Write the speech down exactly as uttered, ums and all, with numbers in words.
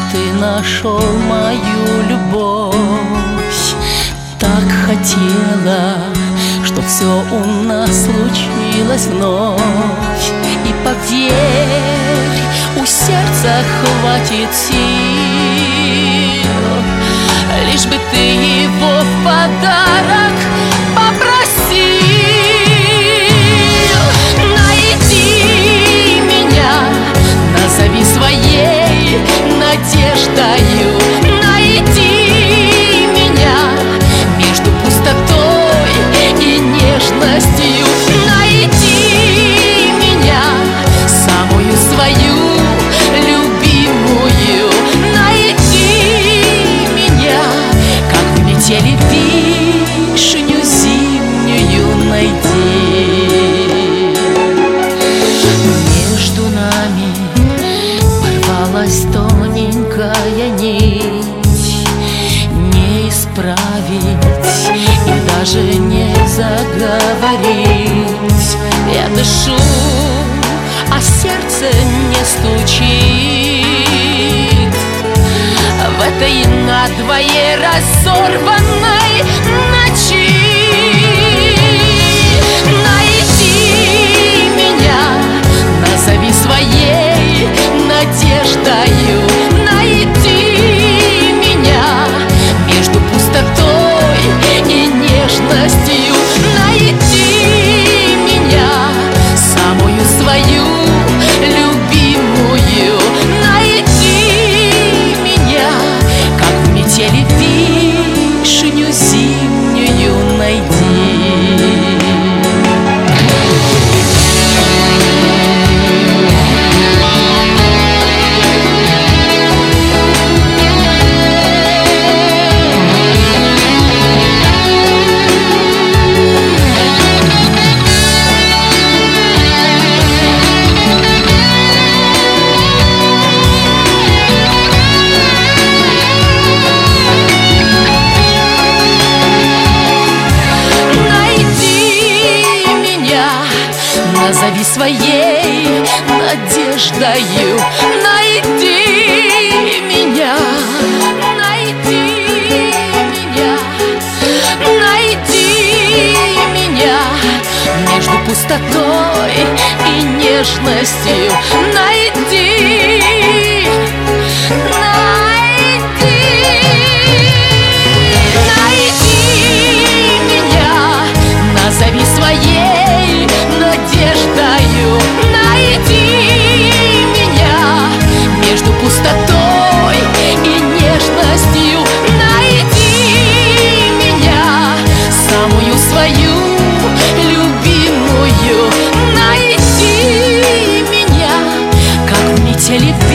ты нашел мою любовь. Так хотела, чтоб все у нас случилось вновь. И поверь, у сердца хватит сил, лишь бы ты его в подарок попросил. Найди меня, назови своей надеждою. Найди меня между пустотой и нежностью. Найди меня, самую свою любимую. Найди меня, как в метели вишню зимнюю найди. Между нами порвалась тоненькая нить, не исправить и даже не заговорить. Я дышу, а сердце не стучит в этой надвое разорванной ночи. Найди меня, назови своей надеждою. Найди меня между пустотой и нежностью. Найди меня, самую свою любимую. Найди меня, как в метели вишню зимнюю найди. Назови своей надеждою. Найди меня, найди меня, найди меня между пустотой и нежностью. Найди, найди, найди меня, назови своей надеждою. Найди меня между пустотой и нежностью. Найди меня, самую свою любимую. Найди меня, как в метели